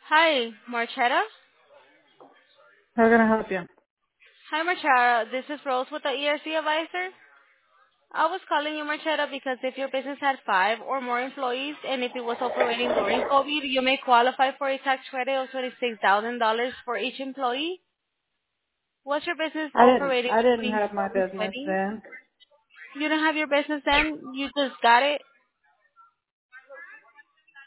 Hi, Marchetta. How can I help you? Hi, Marchetta. This is Rose with the ERC advisor. I was calling you, Marchetta, because if your business had five or more employees and if it was operating during COVID, you may qualify for a tax credit of $26,000 for each employee. Was your business operating I didn't between have my business 2020? then. You don't have your business then? You just got it?